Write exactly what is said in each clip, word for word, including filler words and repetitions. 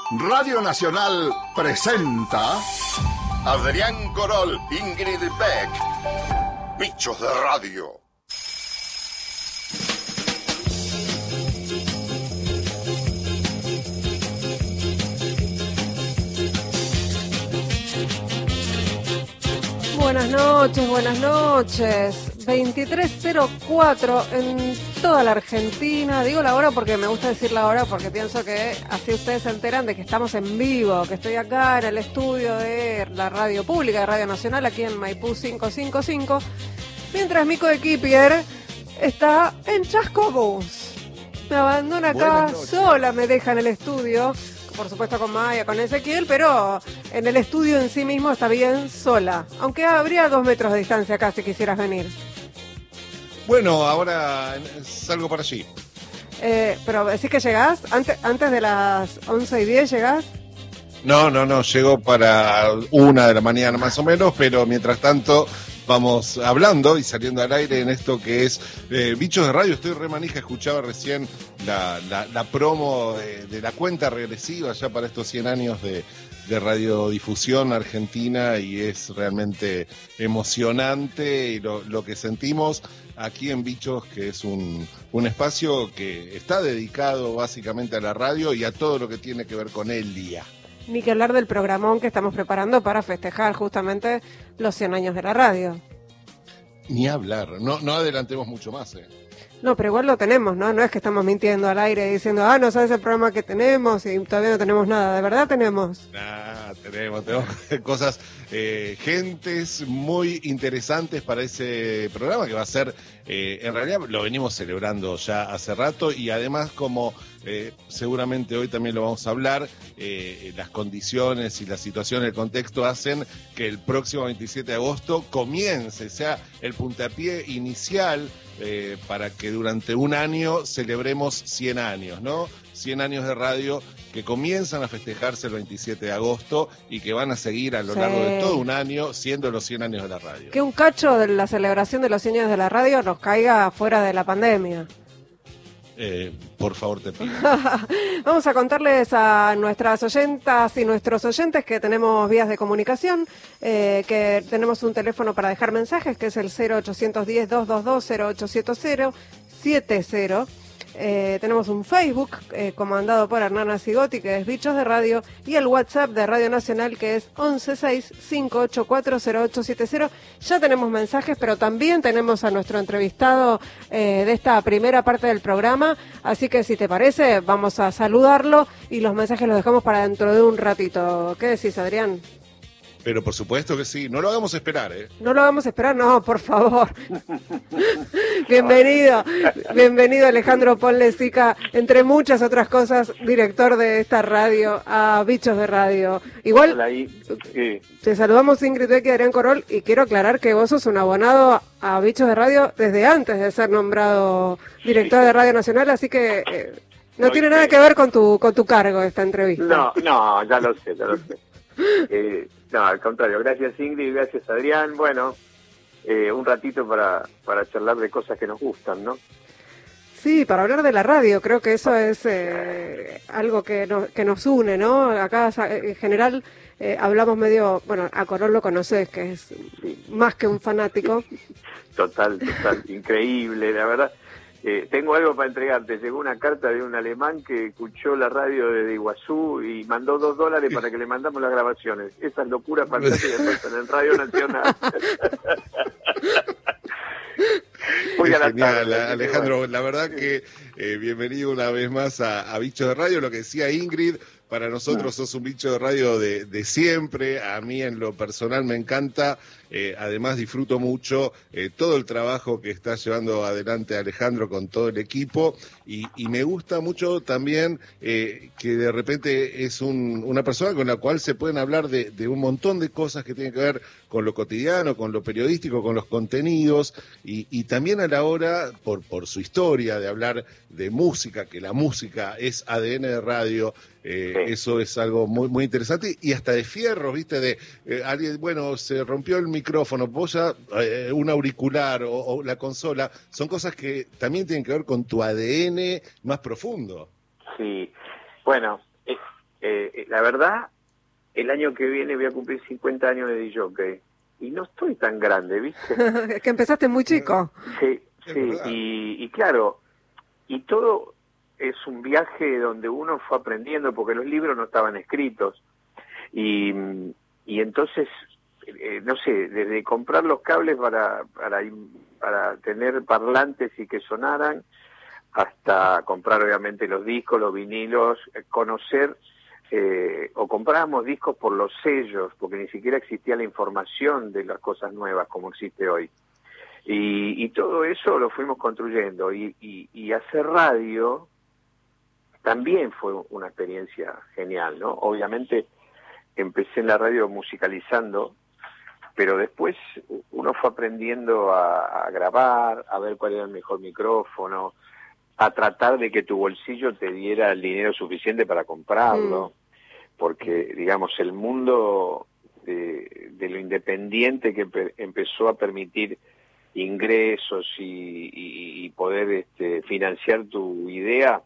Radio Nacional presenta Adrián Corol, Ingrid Beck, Bichos de Radio. Buenas noches, buenas noches. veintitrés cero cuatro en toda la Argentina. Digo la hora porque me gusta decir la hora porque pienso que así ustedes se enteran de que estamos en vivo, que estoy acá en el estudio de la radio pública de Radio Nacional aquí en Maipú quinientos cincuenta y cinco, mientras mi coequipier está en Chascomús. Me abandona acá sola, me deja en el estudio. Por supuesto con Maya, con Ezequiel, pero en el estudio en sí mismo está bien sola. Aunque habría dos metros de distancia acá si quisieras venir. Bueno, ahora salgo para allí. Eh, pero decís que llegás, antes, antes de las once y diez llegás. No, no, no, llego para una de la mañana más o menos, pero mientras tanto vamos hablando y saliendo al aire en esto que es eh, Bichos de Radio. Estoy re manija, escuchaba recién la, la, la promo de, de la cuenta regresiva ya para estos cien años de, de radiodifusión argentina y es realmente emocionante y lo, lo que sentimos aquí en Bichos, que es un, un espacio que está dedicado básicamente a la radio y a todo lo que tiene que ver con el día. Ni que hablar del programón que estamos preparando para festejar justamente los cien años de la radio. Ni hablar, no, no adelantemos mucho más, ¿eh? No, pero igual lo tenemos, ¿no? No es que estamos mintiendo al aire diciendo, ah, no sabes el programa que tenemos y todavía no tenemos nada. ¿De verdad tenemos? Nah, tenemos, tenemos cosas, eh, gentes muy interesantes para ese programa que va a ser, eh, en realidad lo venimos celebrando ya hace rato y además como eh, seguramente hoy también lo vamos a hablar, eh, las condiciones y la situación, el contexto hacen que el próximo veintisiete de agosto comience, sea el puntapié inicial Eh, para que durante un año celebremos cien años, ¿no? cien años de radio que comienzan a festejarse el veintisiete de agosto y que van a seguir a lo sí. largo de todo un año siendo los cien años de la radio. Que un cacho de la celebración de los cien años de la radio nos caiga fuera de la pandemia. Eh, por favor, te pido. Vamos a contarles a nuestras oyentas y nuestros oyentes que tenemos vías de comunicación, eh, que tenemos un teléfono para dejar mensajes, que es el cero ochocientos diez, doscientos veintidós, cero ochocientos setenta. Eh, tenemos un Facebook eh, comandado por Hernana Sigoti, que es Bichos de Radio, y el WhatsApp de Radio Nacional, que es once seis cinco ocho cuatro cero ocho siete cero. Ya tenemos mensajes, pero también tenemos a nuestro entrevistado eh, de esta primera parte del programa, así que si te parece, vamos a saludarlo y los mensajes los dejamos para dentro de un ratito. ¿Qué decís, Adrián? Pero por supuesto que sí, no lo hagamos esperar, ¿eh? No lo hagamos esperar, no, por favor. Bienvenido, bienvenido Alejandro Ponlecica, entre muchas otras cosas, director de esta radio, a Bichos de Radio. Igual, Hola, ahí. Sí. Te saludamos Ingrid Beck y Adrián Corol, y quiero aclarar que vos sos un abonado a Bichos de Radio desde antes de ser nombrado director de Radio Nacional, así que eh, no, no tiene nada que ver con tu con tu cargo esta entrevista. No, no, ya lo sé, ya lo sé. Eh, no, al contrario, gracias Ingrid, gracias Adrián. Bueno, eh, un ratito para, para charlar de cosas que nos gustan, ¿no? Sí, para hablar de la radio, creo que eso es eh, algo que, no, que nos une, ¿no? Acá en general eh, hablamos medio, bueno, a Corol lo conoces, que es sí. más que un fanático. Total, total, increíble, la verdad. Eh, tengo algo para entregarte. Llegó una carta de un alemán que escuchó la radio desde Iguazú y mandó dos dólares para que le mandamos las grabaciones. Esas locuras fantásticas pasan en Radio Nacional. Muy genial, tarde, Alejandro. Bueno. La verdad que eh, bienvenido una vez más a, a Bichos de Radio. Lo que decía Ingrid, para nosotros no. sos un bicho de radio de, de siempre. A mí en lo personal me encanta. Eh, además disfruto mucho eh, todo el trabajo que está llevando adelante Alejandro con todo el equipo y, y me gusta mucho también eh, que de repente es un, una persona con la cual se pueden hablar de, de un montón de cosas que tienen que ver con lo cotidiano, con lo periodístico, con los contenidos y, y también a la hora, por, por su historia de hablar de música, que la música es A D N de radio. Eh, sí. Eso es algo muy muy interesante y hasta de fierro, viste, de eh, alguien, bueno, se rompió el micrófono, vos ya, eh, un auricular o, o la consola, son cosas que también tienen que ver con tu A D N más profundo. Sí, bueno, eh, eh, la verdad, el año que viene voy a cumplir cincuenta años de D J, y no estoy tan grande, ¿viste? Es que empezaste muy chico. Sí, sí, y, y claro, y todo es un viaje donde uno fue aprendiendo, porque los libros no estaban escritos, y, y entonces, eh, no sé, desde comprar los cables para, para, para tener parlantes y que sonaran, hasta comprar obviamente los discos, los vinilos, conocer, eh, o comprábamos discos por los sellos, porque ni siquiera existía la información de las cosas nuevas como existe hoy. Y, y todo eso lo fuimos construyendo, y, y, y hacer radio también fue una experiencia genial, ¿no? Obviamente empecé en la radio musicalizando, pero después uno fue aprendiendo a, a grabar, a ver cuál era el mejor micrófono, a tratar de que tu bolsillo te diera el dinero suficiente para comprarlo, mm. porque, digamos, el mundo de, de lo independiente que pe- empezó a permitir ingresos y, y, y poder este, financiar tu idea,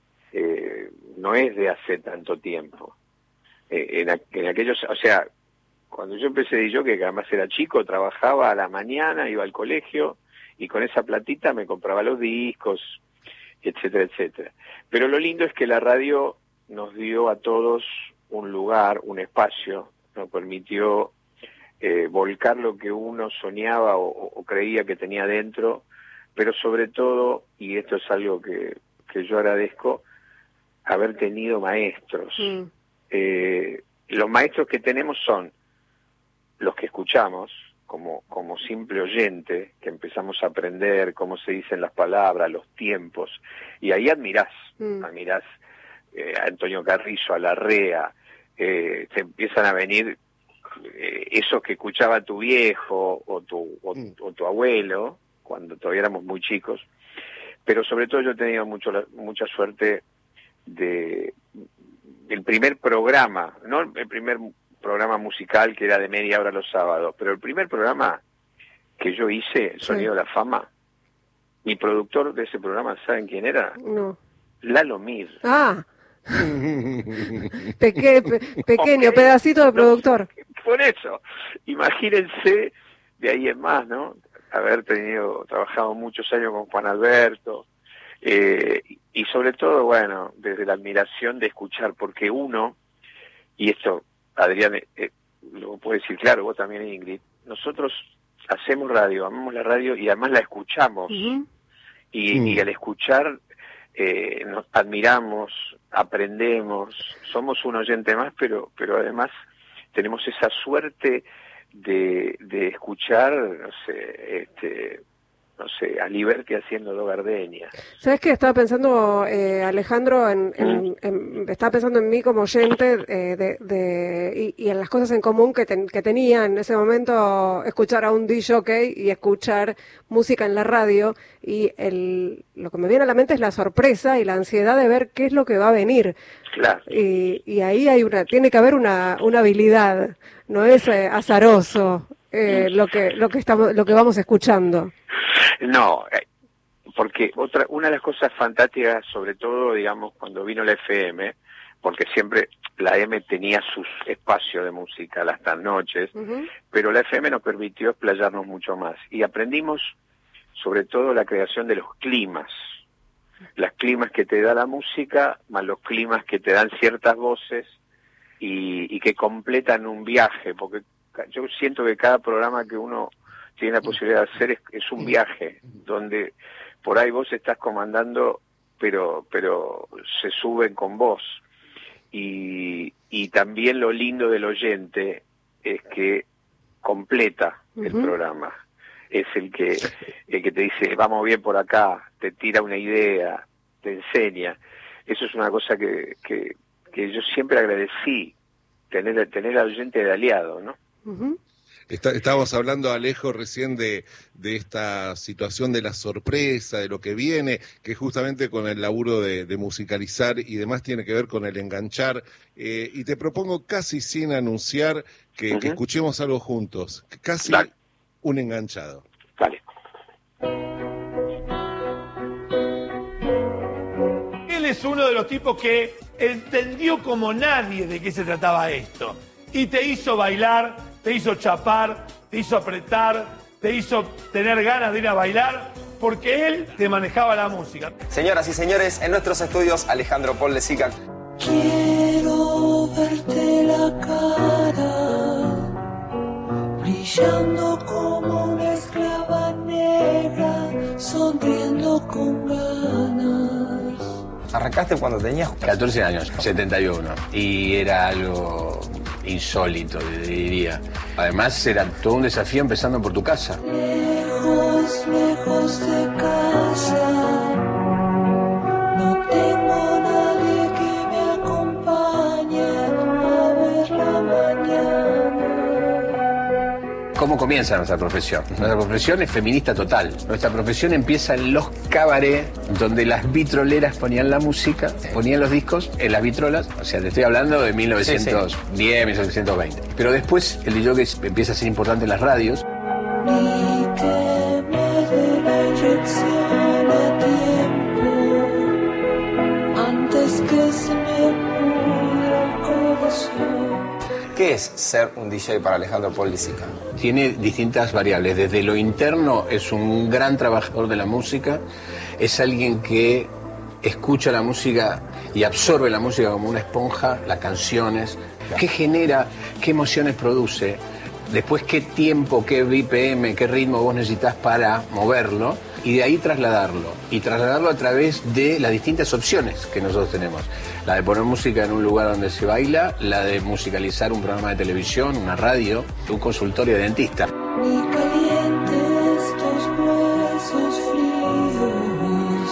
eh, no es de hace tanto tiempo. Eh, en, a, en aquellos, o sea, cuando yo empecé de yo, que además era chico, trabajaba a la mañana, iba al colegio, y con esa platita me compraba los discos, etcétera, etcétera. Pero lo lindo es que la radio nos dio a todos un lugar, un espacio, nos permitió eh, volcar lo que uno soñaba o, o creía que tenía dentro, pero sobre todo, y esto es algo que, que yo agradezco, haber tenido maestros. Mm. Eh, los maestros que tenemos son los que escuchamos, como, como simple oyente, que empezamos a aprender cómo se dicen las palabras, los tiempos, y ahí admirás, mm. admirás eh, a Antonio Carrizo, a Larrea, eh, te empiezan a venir eh, esos que escuchaba tu viejo o tu, o, mm. o tu abuelo, cuando todavía éramos muy chicos, pero sobre todo yo he tenido mucho, mucha suerte de el primer programa, no el primer programa musical que era de media hora los sábados, pero el primer programa que yo hice, El Sonido sí. de la Fama, mi productor de ese programa, ¿saben quién era? No. Lalo Mir. Ah, Peque, pe, pequeño, okay. pedacito de productor. No, por eso, imagínense de ahí en más, ¿no? Haber tenido, trabajado muchos años con Juan Alberto, eh, y sobre todo, bueno, desde la admiración de escuchar, porque uno, y esto Adrián eh, lo puede decir claro, vos también, Ingrid, nosotros hacemos radio, amamos la radio y además la escuchamos. Uh-huh. y, uh-huh. y al escuchar eh, nos admiramos, aprendemos, somos un oyente más, pero pero además tenemos esa suerte de, de escuchar, no sé, este... no sé, a Liberty haciendo Do Gardenia. ¿Sabes qué? Estaba pensando, eh, Alejandro, en, en, en, estaba pensando en mí como oyente eh, de, de, y, y en las cosas en común que, ten, que tenía en ese momento, escuchar a un D J y escuchar música en la radio, y el, lo que me viene a la mente es la sorpresa y la ansiedad de ver qué es lo que va a venir. Claro. Y, y ahí hay una, tiene que haber una, una habilidad, no es eh, azaroso eh, lo que, lo que estamos, lo que vamos escuchando. No, porque otra, una de las cosas fantásticas, sobre todo, digamos, cuando vino la F M, porque siempre la M tenía sus espacios de música, las noches, uh-huh. pero la F M nos permitió explayarnos mucho más. Y aprendimos, sobre todo, la creación de los climas. Las climas que te da la música, más los climas que te dan ciertas voces y, y que completan un viaje, porque yo siento que cada programa que uno tiene la posibilidad de hacer es, es un viaje donde por ahí vos estás comandando, pero pero se suben con vos, y y también lo lindo del oyente es que completa uh-huh. el programa, es el que el que te dice vamos bien por acá, te tira una idea, te enseña. Eso es una cosa que que, que yo siempre agradecí, tener tener al oyente de aliado, ¿no? Uh-huh. Está, estábamos hablando, Alejo, recién de, de esta situación de la sorpresa, de lo que viene, que justamente con el laburo de, de musicalizar y demás tiene que ver con el enganchar, eh, y te propongo casi sin anunciar que, uh-huh. que escuchemos algo juntos, casi Dale. un enganchado. Vale. Él es uno de los tipos que entendió como nadie de qué se trataba esto. Y te hizo bailar, te hizo chapar, te hizo apretar, te hizo tener ganas de ir a bailar, porque él te manejaba la música. Señoras y señores, en nuestros estudios, Alejandro Paul de Sica. Quiero verte la cara, brillando como una esclava negra, sonriendo con ganas. Arrancaste cuando tenías catorce años, setenta y uno, y era algo insólito, diría. Además era todo un desafío empezando por tu casa. Lejos, lejos de casa, no tengo nadie que me acompañe a ver la mañana. ¿Cómo comienza nuestra profesión? Nuestra profesión es feminista total. Nuestra profesión empieza en los cabarets, donde las vitroleras ponían la música, ponían los discos en las vitrolas. O sea, te estoy hablando de mil novecientos diez, mil novecientos veinte. Pero después el D J empieza a ser importante en las radios. Ni que me dé la inyección a tiempo, antes que se me pudra el corazón. ¿Qué es ser un D J para Alejandro Paul de Sica? Tiene distintas variables. Desde lo interno es un gran trabajador de la música, es alguien que escucha la música y absorbe la música como una esponja, las canciones, qué genera, qué emociones produce, después qué tiempo, qué B P M, qué ritmo vos necesitas para moverlo y de ahí trasladarlo. Y trasladarlo a través de las distintas opciones que nosotros tenemos. La de poner música en un lugar donde se baila, la de musicalizar un programa de televisión, una radio, un consultorio de dentista. Ni calientes tus huesos fríos.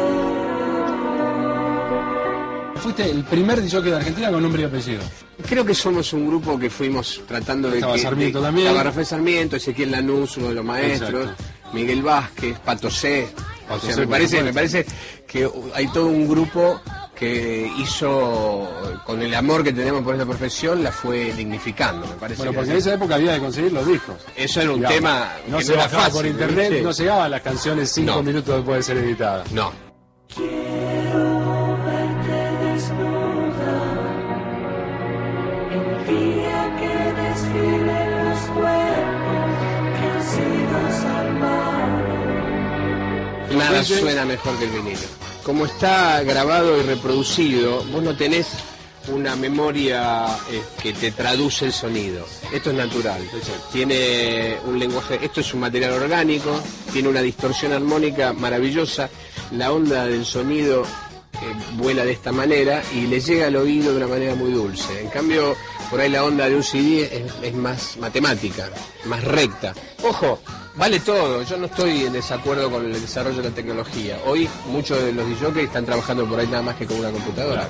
Fuiste el primer D J de Argentina con nombre y apellido. Creo que somos un grupo que fuimos tratando de... Estaba que, Sarmiento de, también. Estaba Rafael Sarmiento, Ezequiel Lanús, uno de los maestros, exacto. Miguel Vázquez, Pato C. O sea, me parece, me parece que hay todo un grupo que hizo, con el amor que tenemos por esta profesión, la fue dignificando, me parece. Bueno, porque en esa época había que conseguir los discos. Eso era un digamos, tema no que se no era bajaba fácil, por internet, ¿viste? no llegaban las canciones cinco no. minutos después de ser editadas. No. Quiero verte desnuda, el día que desfilen los cuerpos que han sido salvados. Nada suena mejor que el vinilo. Como está grabado y reproducido, vos no tenés una memoria eh, que te traduce el sonido. Esto es natural. Tiene un lenguaje, esto es un material orgánico, tiene una distorsión armónica maravillosa, la onda del sonido eh, vuela de esta manera y le llega al oído de una manera muy dulce. En cambio, por ahí la onda de un C D es, es más matemática, más recta. Ojo, vale todo, yo no estoy en desacuerdo con el desarrollo de la tecnología. Hoy muchos de los D Js están trabajando por ahí nada más que con una computadora.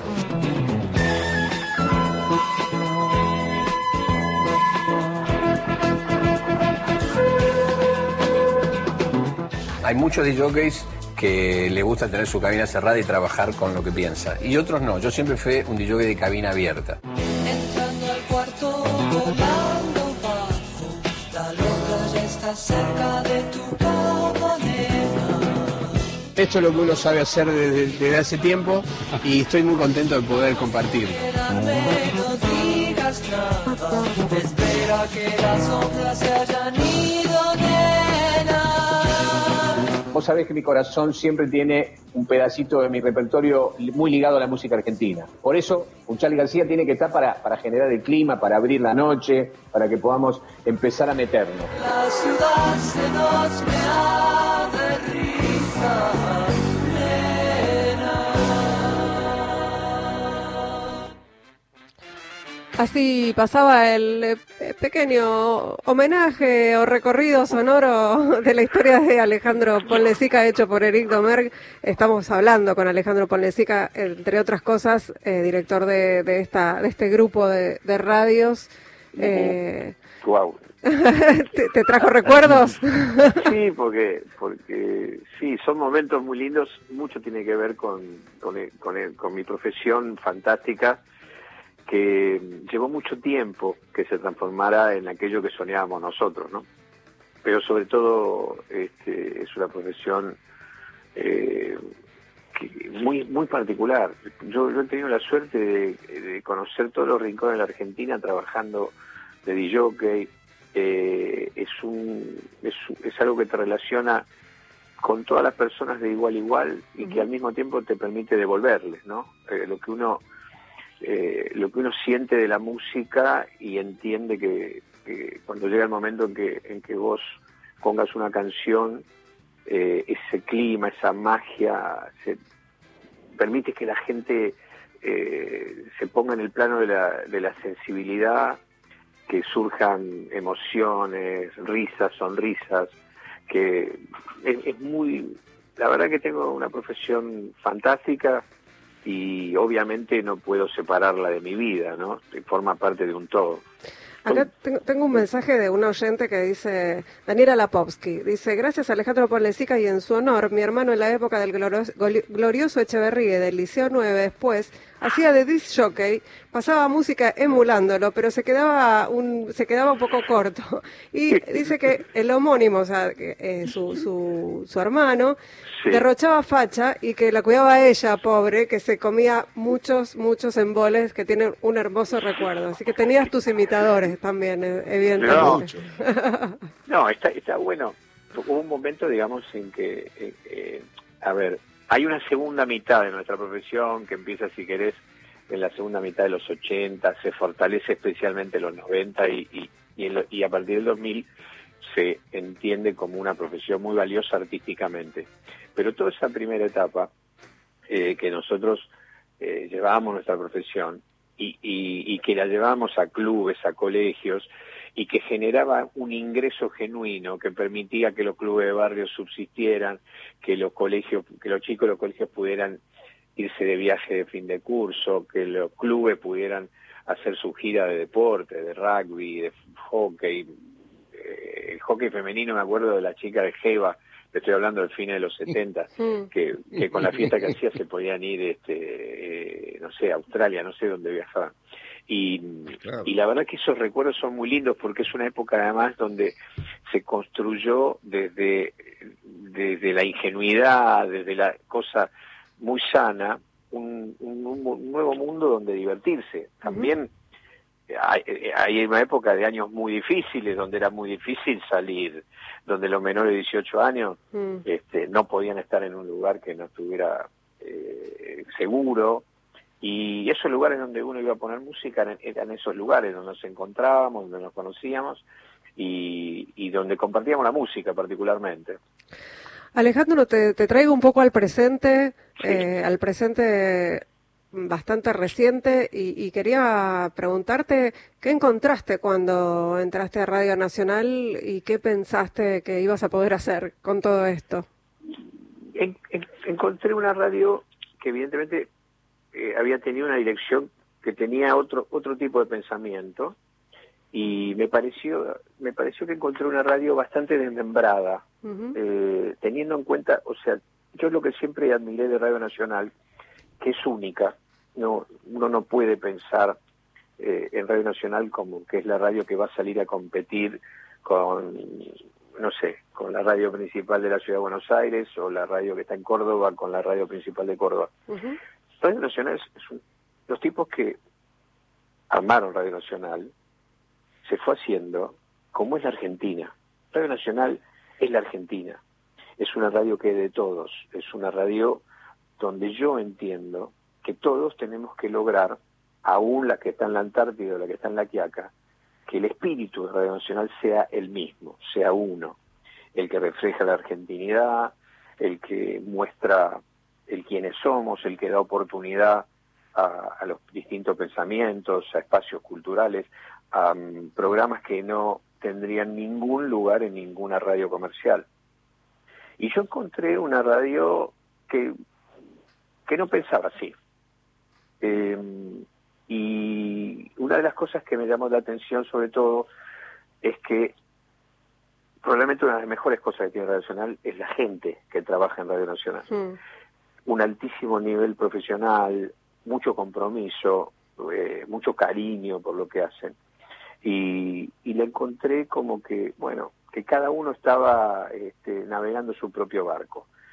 Hay muchos D Js que le gusta tener su cabina cerrada y trabajar con lo que piensa. Y otros no, yo siempre fui un D J de cabina abierta. Entrando al cuarto, volando bajo, la loca ya está cerca de tu cama, nena. Esto es lo que uno sabe hacer desde, desde hace tiempo y estoy muy contento de poder compartirlo. No digas nada, espera que las sombras se hayan ido, nena. Vos sabés que mi corazón siempre tiene un pedacito de mi repertorio muy ligado a la música argentina. Por eso, un Charly García tiene que estar para, para generar el clima, para abrir la noche, para que podamos empezar a meternos. La ciudad se nos mea de risa, nena. Así pasaba el eh, pequeño homenaje o recorrido sonoro de la historia de Alejandro Paul de Sica hecho por Eric Domergue. Estamos hablando con Alejandro Paul de Sica, entre otras cosas, eh, director de, de esta de este grupo de, de radios. Eh, wow. ¿Te, ¿Te trajo recuerdos? Sí, porque porque sí, son momentos muy lindos. Mucho tiene que ver con con, el, con, el, con mi profesión fantástica, que llevó mucho tiempo que se transformara en aquello que soñábamos nosotros, ¿no? Pero sobre todo este, es una profesión eh, que muy muy particular. Yo, yo he tenido la suerte de, de conocer todos los rincones de la Argentina trabajando de D J. Eh, es, un, es, es algo que te relaciona con todas las personas de igual a igual y que al mismo tiempo te permite devolverles, ¿no? Eh, lo que uno eh, lo que uno siente de la música y entiende que, que cuando llega el momento en que en que vos pongas una canción, eh, ese clima, esa magia, se, permite que la gente eh, se ponga en el plano de la, de la sensibilidad, que surjan emociones, risas, sonrisas, que es, es muy... La verdad que tengo una profesión fantástica y obviamente no puedo separarla de mi vida, ¿no? Forma parte de un todo. Acá tengo, tengo un mensaje de un oyente que dice, Daniela Lapovsky, dice, gracias a Alejandro Ponlecica y en su honor, mi hermano en la época del glorioso, glorioso Echeverría del Liceo nueve después, hacía de disc jockey, pasaba música emulándolo, pero se quedaba un se quedaba un poco corto. Y dice que el homónimo, o sea, que, eh, su, su, su hermano, sí, derrochaba facha y que la cuidaba ella, pobre, que se comía muchos, muchos emboles que tienen un hermoso recuerdo. Así que tenías tus imitadores también, evidentemente. No, no está, está bueno. Hubo un momento, digamos, en que, eh, eh, a ver, hay una segunda mitad de nuestra profesión que empieza, si querés, en la segunda mitad de los ochenta, se fortalece especialmente en los noventa y, y, y, en lo, y a partir del dos mil se entiende como una profesión muy valiosa artísticamente. Pero toda esa primera etapa eh, que nosotros eh, llevábamos nuestra profesión y, y, y que la llevábamos a clubes, a colegios, y que generaba un ingreso genuino que permitía que los clubes de barrio subsistieran, que los colegios, que los chicos de los colegios pudieran irse de viaje de fin de curso, que los clubes pudieran hacer su gira de deporte, de rugby, de hockey. Eh, el hockey femenino, me acuerdo de la chica de Jeva, te estoy hablando del fin de los setenta, que, que con la fiesta que hacía se podían ir, este, eh, no sé, a Australia, no sé dónde viajaban. Y, claro, y la verdad que esos recuerdos son muy lindos porque es una época además donde se construyó desde, desde la ingenuidad, desde la cosa muy sana, un, un, un nuevo mundo donde divertirse. También hay, hay una época de años muy difíciles, donde era muy difícil salir, donde los menores de dieciocho años mm. este, no podían estar en un lugar que no estuviera eh, seguro. Y esos lugares donde uno iba a poner música eran, eran esos lugares donde nos encontrábamos, donde nos conocíamos y, y donde compartíamos la música particularmente. Alejandro, te, te traigo un poco al presente, sí. eh, al presente bastante reciente y, y quería preguntarte qué encontraste cuando entraste a Radio Nacional y qué pensaste que ibas a poder hacer con todo esto. En, en, encontré una radio que evidentemente Eh, había tenido una dirección que tenía otro otro tipo de pensamiento y me pareció me pareció que encontré una radio bastante desmembrada, uh-huh. eh, teniendo en cuenta, o sea, yo lo que siempre admiré de Radio Nacional, que es única, no uno no puede pensar eh, en Radio Nacional como que es la radio que va a salir a competir con, no sé, con la radio principal de la Ciudad de Buenos Aires o la radio que está en Córdoba con la radio principal de Córdoba. Uh-huh. Radio Nacional es, es un, los tipos que armaron Radio Nacional se fue haciendo como es la Argentina. Radio Nacional es la Argentina, es una radio que es de todos, es una radio donde yo entiendo que todos tenemos que lograr, aún la que está en la Antártida o la que está en la Quiaca, que el espíritu de Radio Nacional sea el mismo, sea uno, el que refleja la argentinidad, el que muestra el quiénes somos, el que da oportunidad a, a los distintos pensamientos, a espacios culturales, a um, programas que no tendrían ningún lugar en ninguna radio comercial. Y yo encontré una radio que, que no pensaba así. Eh, y una de las cosas que me llamó la atención sobre todo es que probablemente una de las mejores cosas que tiene Radio Nacional es la gente que trabaja en Radio Nacional. Mm. Un altísimo nivel profesional, mucho compromiso, eh, mucho cariño por lo que hacen. Y, y le encontré como que, bueno, que cada uno estaba este, navegando su propio barco.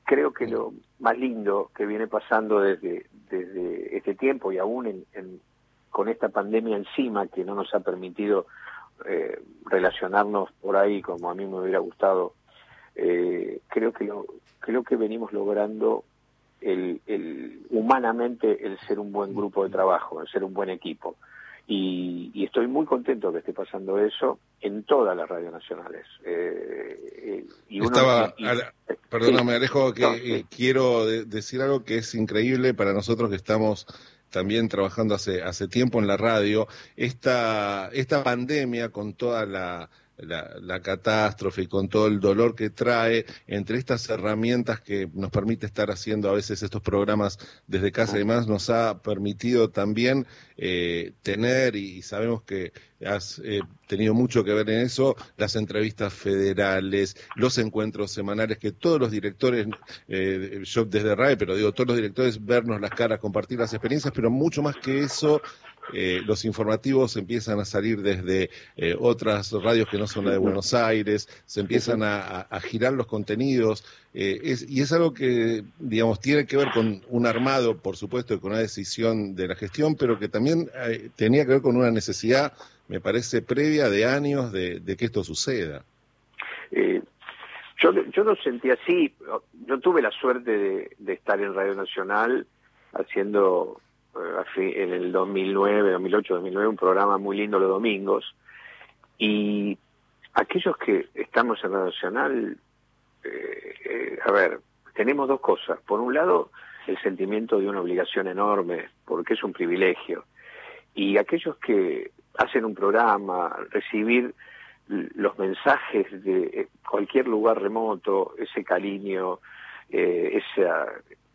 creo que lo más lindo que viene pasando desde, desde este tiempo y aún en, en, con esta pandemia encima que no nos ha permitido eh, relacionarnos por ahí como a mí me hubiera gustado, eh, creo que lo, creo que venimos logrando el, el humanamente el ser un buen grupo de trabajo, el ser un buen equipo. Y, y estoy muy contento que esté pasando eso en todas las radios nacionales. Eh, eh, y uno, Estaba, y, y, Ale, perdóname, sí, Alejo, que no, sí. eh, quiero de, decir algo que es increíble para nosotros que estamos también trabajando hace hace tiempo en la radio. Esta esta pandemia con toda la La, la catástrofe y con todo el dolor que trae, entre estas herramientas que nos permite estar haciendo a veces estos programas desde casa y demás, nos ha permitido también eh, tener, y sabemos que has eh, tenido mucho que ver en eso, las entrevistas federales, los encuentros semanales, que todos los directores, eh, yo desde R A E, pero digo, todos los directores, vernos las caras, compartir las experiencias, pero mucho más que eso, Eh, los informativos empiezan a salir desde eh, otras radios que no son la de Buenos Aires, se empiezan a, a, a girar los contenidos, eh, es, y es algo que, digamos, tiene que ver con un armado, por supuesto, y con una decisión de la gestión, pero que también eh, tenía que ver con una necesidad, me parece, previa de años de, de que esto suceda. Eh, yo, yo lo sentí así, yo tuve la suerte de, de estar en Radio Nacional haciendo en el dos mil nueve, dos mil ocho, dos mil nueve, un programa muy lindo los domingos, y aquellos que estamos en Radio Nacional, eh, eh, a ver, tenemos dos cosas. Por un lado, el sentimiento de una obligación enorme, porque es un privilegio, y aquellos que hacen un programa, recibir los mensajes de cualquier lugar remoto, ese cariño, eh, esa,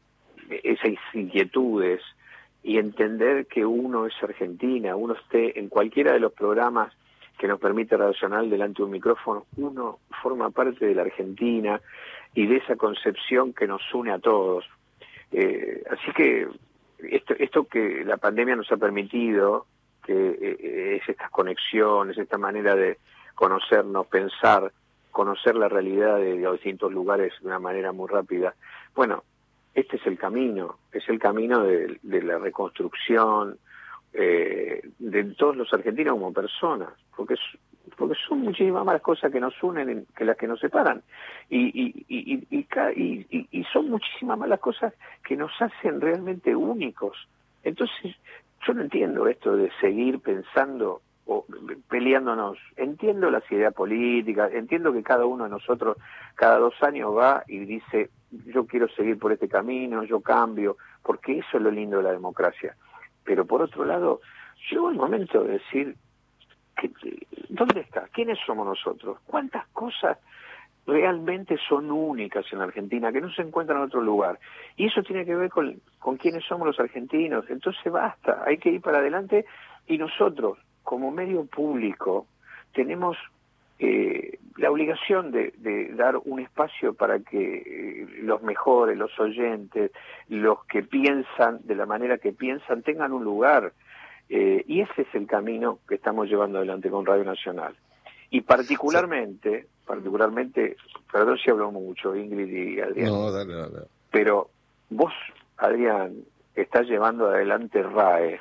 esas inquietudes, y entender que uno es Argentina, uno esté en cualquiera de los programas que nos permite Radio Nacional delante de un micrófono, uno forma parte de la Argentina y de esa concepción que nos une a todos. Eh, así que esto, esto que la pandemia nos ha permitido, que eh, es estas conexiones, esta manera de conocernos, pensar, conocer la realidad de, de los distintos lugares de una manera muy rápida. Bueno, este es el camino, es el camino de, de la reconstrucción eh, de todos los argentinos como personas, porque es, porque son muchísimas más las cosas que nos unen que las que nos separan, y, y, y, y, y, y, y son muchísimas más las cosas que nos hacen realmente únicos. Entonces, yo no entiendo esto de seguir pensando o peleándonos. Entiendo las ideas políticas, entiendo que cada uno de nosotros cada dos años va y dice, yo quiero seguir por este camino, yo cambio, porque eso es lo lindo de la democracia. Pero por otro lado, llegó el momento de decir, que, ¿dónde está? ¿Quiénes somos nosotros? ¿Cuántas cosas realmente son únicas en la Argentina, que no se encuentran en otro lugar? Y eso tiene que ver con, con quiénes somos los argentinos. Entonces basta, hay que ir para adelante, y nosotros, como medio público, tenemos eh, la obligación de, de dar un espacio para que eh, los mejores, los oyentes, los que piensan de la manera que piensan, tengan un lugar. Eh, y ese es el camino que estamos llevando adelante con Radio Nacional. Y particularmente, sí. particularmente, perdón si hablo mucho, Ingrid y Adrián, no, dale, dale. Pero vos, Adrián, estás llevando adelante R A E.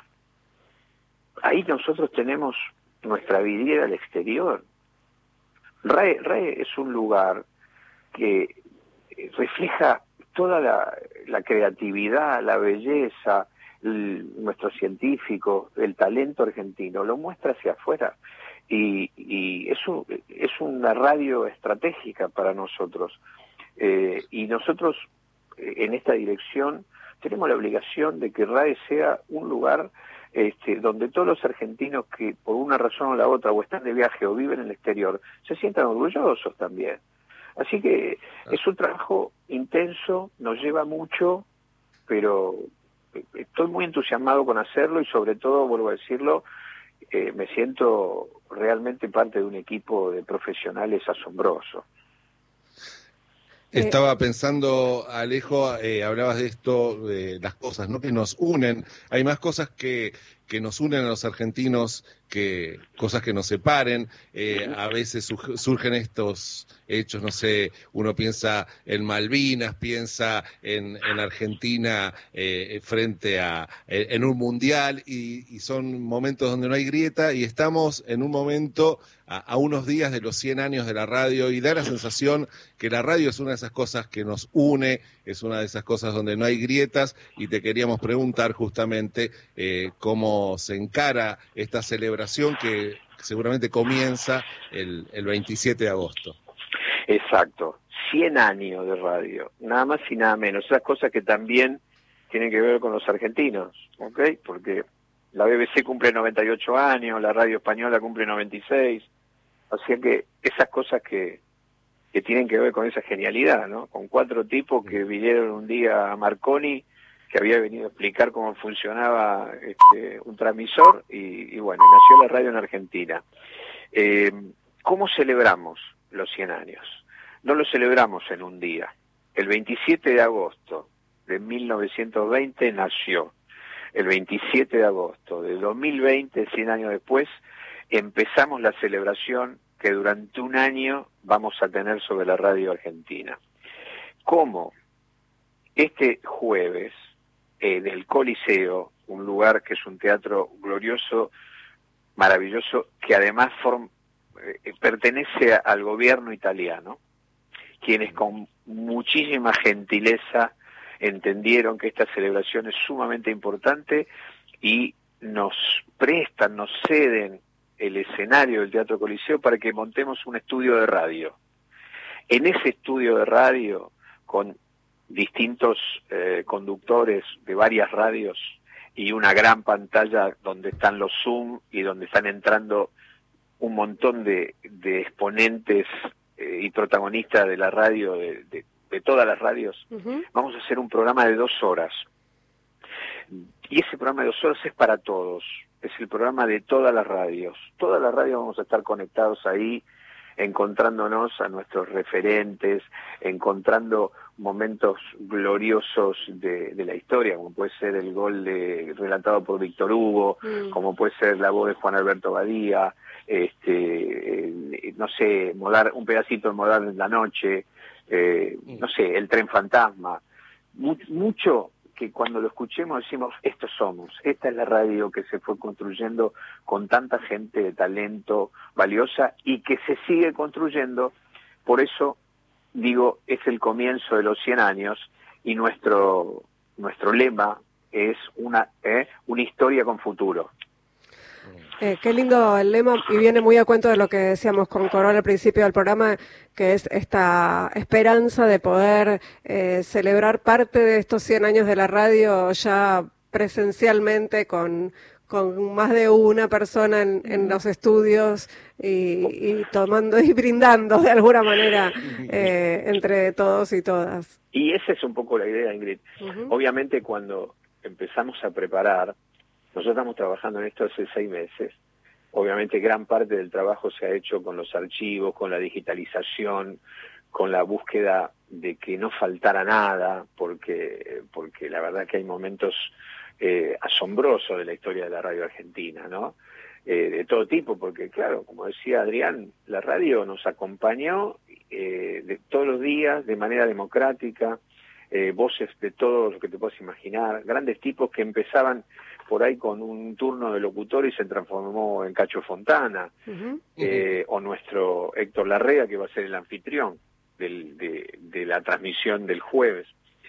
Ahí nosotros tenemos nuestra vidriera al exterior. R A E, R A E es un lugar que refleja toda la, la creatividad, la belleza, el, nuestro científico, el talento argentino, lo muestra hacia afuera. Y, y es, un, es una radio estratégica para nosotros. Eh, y nosotros, en esta dirección, tenemos la obligación de que R A E sea un lugar Este, donde todos los argentinos que por una razón o la otra o están de viaje o viven en el exterior se sientan orgullosos también. Así que es un trabajo intenso, nos lleva mucho, pero estoy muy entusiasmado con hacerlo y sobre todo, vuelvo a decirlo, eh, me siento realmente parte de un equipo de profesionales asombroso. Estaba pensando, Alejo, eh, hablabas de esto, de las cosas, ¿no?, que nos unen. Hay más cosas que, que nos unen a los argentinos que cosas que nos separen, eh, a veces su- surgen estos hechos, no sé, uno piensa en Malvinas, piensa en, en Argentina eh, frente a, en un mundial, y, y son momentos donde no hay grieta, y estamos en un momento a, a unos días de los cien años de la radio, y da la sensación que la radio es una de esas cosas que nos une, es una de esas cosas donde no hay grietas, y te queríamos preguntar justamente eh, cómo se encara esta celebración que seguramente comienza el, el veintisiete de agosto. Exacto, cien años de radio, nada más y nada menos. Esas cosas que también tienen que ver con los argentinos, ¿ok? Porque la B B C cumple noventa y ocho años, la radio española cumple noventa y seis, o sea que esas cosas que, que tienen que ver con esa genialidad, ¿no? Con cuatro tipos que vinieron un día a Marconi, que había venido a explicar cómo funcionaba este, un transmisor, y, y bueno, nació la radio en Argentina. Eh, ¿Cómo celebramos los cien años? No lo celebramos en un día. El veintisiete de agosto de mil novecientos veinte nació. El veintisiete de agosto de dos mil veinte, cien años después, empezamos la celebración que durante un año vamos a tener sobre la radio argentina. ¿Cómo? Este jueves, en el Coliseo, un lugar que es un teatro glorioso, maravilloso, que además forma, eh, pertenece al gobierno italiano, quienes con muchísima gentileza entendieron que esta celebración es sumamente importante y nos prestan, nos ceden el escenario del Teatro Coliseo para que montemos un estudio de radio. En ese estudio de radio, con distintos eh, conductores de varias radios y una gran pantalla donde están los Zoom y donde están entrando un montón de, de exponentes eh, y protagonistas de la radio, de, de, de todas las radios, uh-huh. Vamos a hacer un programa de dos horas. Y ese programa de dos horas es para todos. Es el programa de todas las radios. Todas las radios vamos a estar conectados ahí, encontrándonos a nuestros referentes, encontrando momentos gloriosos de, de la historia, como puede ser el gol de, relatado por Víctor Hugo, mm. como puede ser la voz de Juan Alberto Badía, este, eh, no sé, modar, un pedacito de Modar en la noche, eh, mm. no sé, el tren fantasma, Mu- mucho que cuando lo escuchemos decimos, estos somos, esta es la radio que se fue construyendo con tanta gente de talento valiosa y que se sigue construyendo. Por eso digo, es el comienzo de los cien años y nuestro nuestro lema es una eh, una historia con futuro. Eh, qué lindo el lema, y viene muy a cuento de lo que decíamos con Corol al principio del programa, que es esta esperanza de poder eh, celebrar parte de estos cien años de la radio ya presencialmente con, con más de una persona en, en los estudios y, y tomando y brindando de alguna manera eh, entre todos y todas. Y esa es un poco la idea, Ingrid. Uh-huh. Obviamente cuando empezamos a preparar, nosotros estamos trabajando en esto hace seis meses. Obviamente gran parte del trabajo se ha hecho con los archivos, con la digitalización, con la búsqueda de que no faltara nada, porque porque la verdad que hay momentos eh, asombrosos de la historia de la radio argentina, ¿no? Eh, de todo tipo, porque claro, como decía Adrián, la radio nos acompañó eh, de todos los días, de manera democrática, eh, voces de todo lo que te puedas imaginar, grandes tipos que empezaban por ahí con un turno de locutor y se transformó en Cacho Fontana, uh-huh. eh, o nuestro Héctor Larrea, que va a ser el anfitrión del, de, de la transmisión del jueves.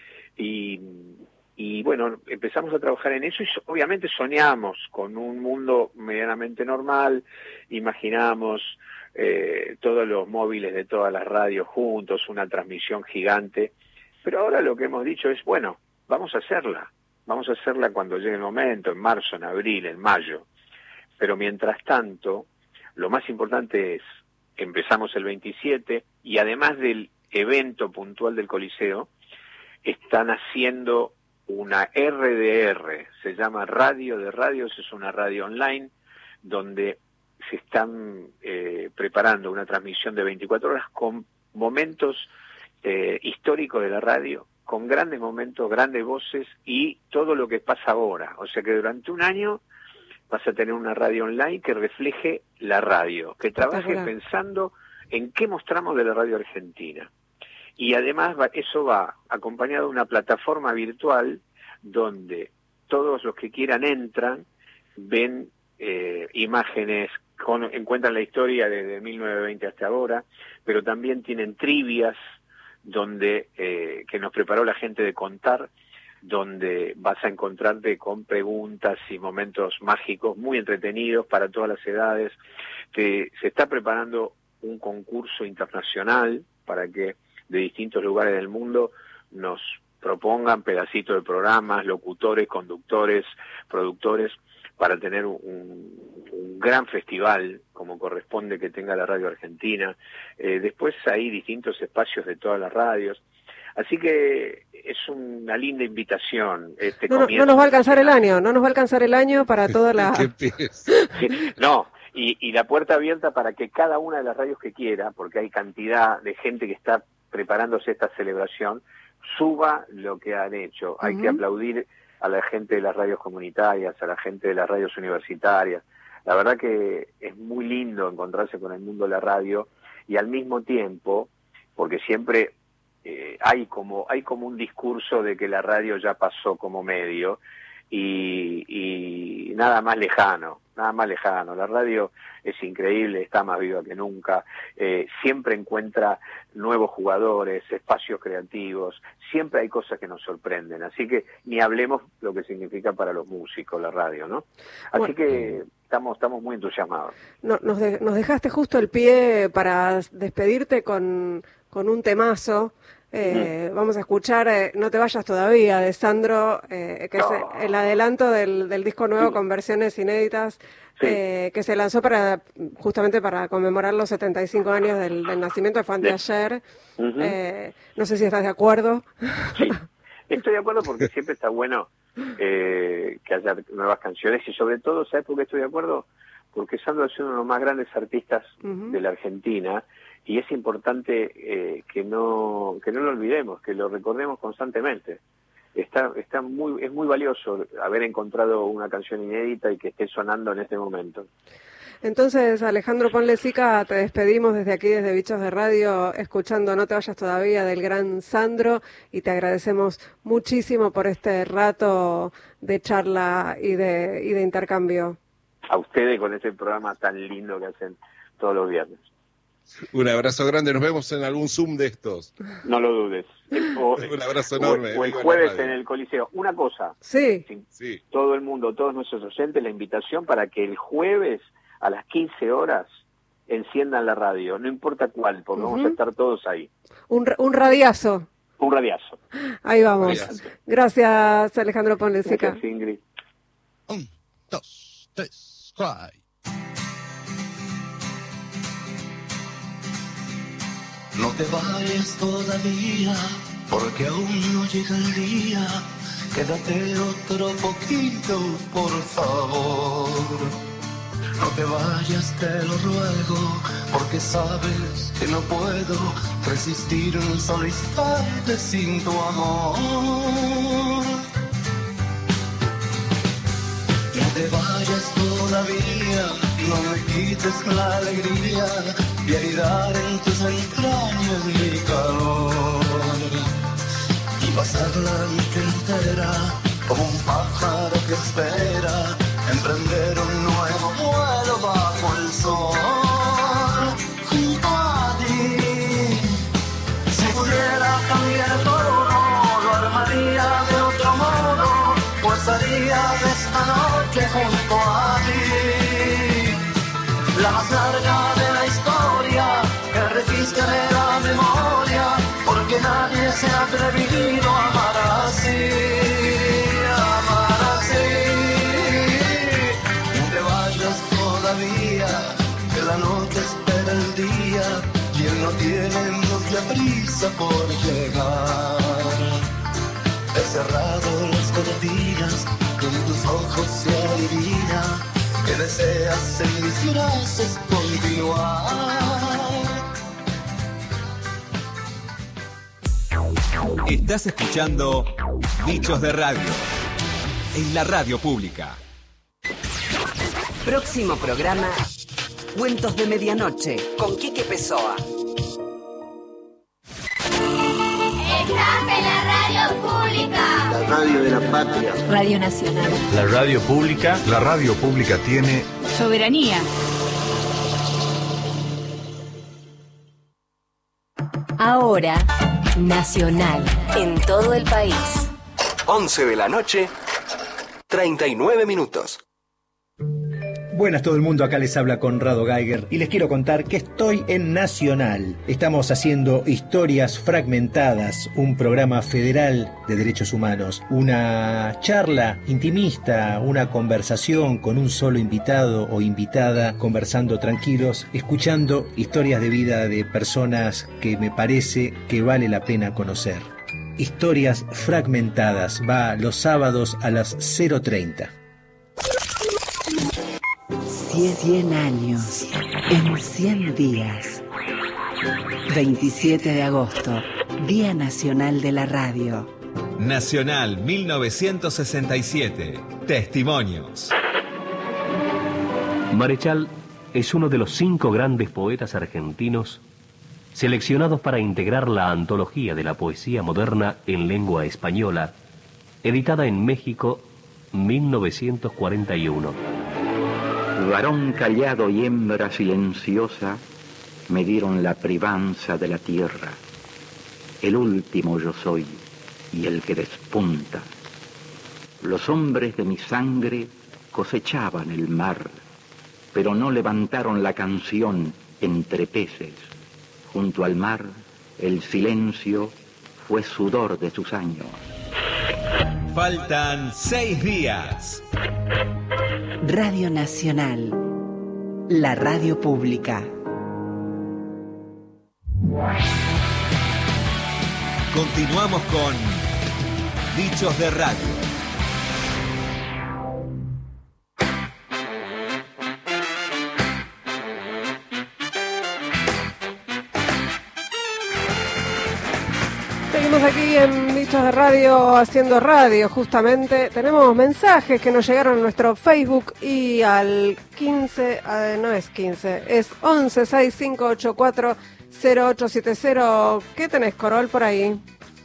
Y, y bueno, empezamos a trabajar en eso y obviamente soñamos con un mundo medianamente normal, imaginamos eh, todos los móviles de todas las radios juntos, una transmisión gigante, pero ahora lo que hemos dicho es, bueno, vamos a hacerla. Vamos a hacerla cuando llegue el momento, en marzo, en abril, en mayo. Pero mientras tanto, lo más importante es, empezamos el veintisiete y además del evento puntual del Coliseo, están haciendo una R D R, se llama Radio de Radios, es una radio online, donde se están eh, preparando una transmisión de veinticuatro horas con momentos eh, históricos de la radio, con grandes momentos, grandes voces y todo lo que pasa ahora. O sea que durante un año vas a tener una radio online que refleje la radio, que trabaje pensando en qué mostramos de la radio argentina. Y además va, eso va acompañado de una plataforma virtual donde todos los que quieran entran, ven eh, imágenes, con, encuentran la historia desde mil novecientos veinte hasta ahora, pero también tienen trivias donde eh, que nos preparó la gente de Contar, donde vas a encontrarte con preguntas y momentos mágicos muy entretenidos para todas las edades. Te, se está preparando un concurso internacional para que de distintos lugares del mundo nos propongan pedacitos de programas, locutores, conductores, productores, para tener un, un gran festival como corresponde que tenga la radio argentina. Eh, después hay distintos espacios de todas las radios. Así que es una linda invitación. Este no, no, no nos va a alcanzar el año, no nos va a alcanzar el año para toda la... No, y, y la puerta abierta para que cada una de las radios que quiera, porque hay cantidad de gente que está preparándose esta celebración, suba lo que han hecho. Hay uh-huh. que aplaudir a la gente de las radios comunitarias, a la gente de las radios universitarias. La verdad que es muy lindo encontrarse con el mundo de la radio y al mismo tiempo, porque siempre eh, hay como hay como un discurso de que la radio ya pasó como medio y, y nada más lejano, nada más lejano. La radio es increíble, está más viva que nunca, eh, siempre encuentra nuevos jugadores, espacios creativos, siempre hay cosas que nos sorprenden, así que ni hablemos lo que significa para los músicos la radio, ¿no? Así bueno, que estamos estamos muy entusiasmados. No, nos, de, nos dejaste justo el pie para despedirte con, con un temazo. Eh, mm. Vamos a escuchar eh, No te vayas todavía, de Sandro, eh, que no. es el adelanto del, del disco nuevo sí. con versiones inéditas, sí. eh, que se lanzó para justamente para conmemorar los setenta y cinco años del, del nacimiento, fue anteayer. Uh-huh. eh, no sé si estás de acuerdo. Sí, estoy de acuerdo porque siempre está bueno eh, que haya nuevas canciones y sobre todo, ¿sabes por qué estoy de acuerdo? Porque Sandro es uno de los más grandes artistas uh-huh. de la Argentina. Y es importante eh, que no que no lo olvidemos, que lo recordemos constantemente. Está está muy es muy valioso haber encontrado una canción inédita y que esté sonando en este momento. Entonces, Alejandro Ponlecica, te despedimos desde aquí, desde Bichos de Radio, escuchando No te vayas todavía del gran Sandro, y te agradecemos muchísimo por este rato de charla y de y de intercambio. A ustedes con este programa tan lindo que hacen todos los viernes. Un abrazo grande, nos vemos en algún Zoom de estos. No lo dudes. O, un abrazo enorme. O, o el jueves en el Coliseo. Una cosa. Sí. sí. Todo el mundo, todos nuestros oyentes, la invitación para que el jueves a las quince horas enciendan la radio, no importa cuál, porque uh-huh. vamos a estar todos ahí. Un, un radiazo. Un radiazo. Ahí vamos. Radiazo. Gracias, Alejandro Ponlecica. Gracias, Ingrid. Un, dos, tres, cuatro. No te vayas todavía, porque aún no llega el día. Quédate otro poquito, por favor. No te vayas, te lo ruego, porque sabes que no puedo resistir un solo instante sin tu amor. No te vayas todavía, no me quites la alegría y anidar en tus entrañas mi calor y pasar la noche entera como un pájaro que espera emprender un nuevo vuelo bajo el sol junto a ti. Si pudiera cambiar todo, lo armaría de otro modo, pues haría de esta noche junto a ti la más larga de la historia, que refresca de la memoria, porque nadie se ha atrevido a amar así, amar así. No te vayas todavía, que la noche espera el día, y él no tiene mucha prisa por llegar. He cerrado las cortinas, con tus ojos se adivina que deseas en mis brazos continuar. Estás escuchando Bichos de Radio en la radio pública. Próximo programa, Cuentos de Medianoche, con Quique Pessoa. Estás en la radio pública. La radio de la patria. Radio Nacional. La radio pública. La radio pública tiene soberanía. Ahora, Nacional, en todo el país. once de la noche, treinta y nueve minutos. Buenas todo el mundo, acá les habla Conrado Geiger y les quiero contar que estoy en Nacional. Estamos haciendo Historias Fragmentadas, un programa federal de derechos humanos, una charla intimista, una conversación con un solo invitado o invitada, conversando tranquilos, escuchando historias de vida de personas que me parece que vale la pena conocer. Historias Fragmentadas va los sábados a las cero treinta. cien años en cien días. veintisiete de agosto, Día Nacional de la Radio. Nacional mil novecientos sesenta y siete. Testimonios. Marechal es uno de los cinco grandes poetas argentinos seleccionados para integrar la antología de la poesía moderna en lengua española, editada en México mil novecientos cuarenta y uno. Varón callado y hembra silenciosa me dieron la privanza de la tierra. El último yo soy y el que despunta. Los hombres de mi sangre cosechaban el mar, pero no levantaron la canción entre peces. Junto al mar, el silencio fue sudor de sus años. Faltan seis días. Radio Nacional, la radio pública. Continuamos con Dichos de Radio. Seguimos aquí en Dichos de Radio, haciendo radio justamente. Tenemos mensajes que nos llegaron a nuestro Facebook y al quince, eh, no es quince, es once sesenta y cinco ochenta y cuatro cero ocho setenta. ¿Qué tenés, Corol, por ahí?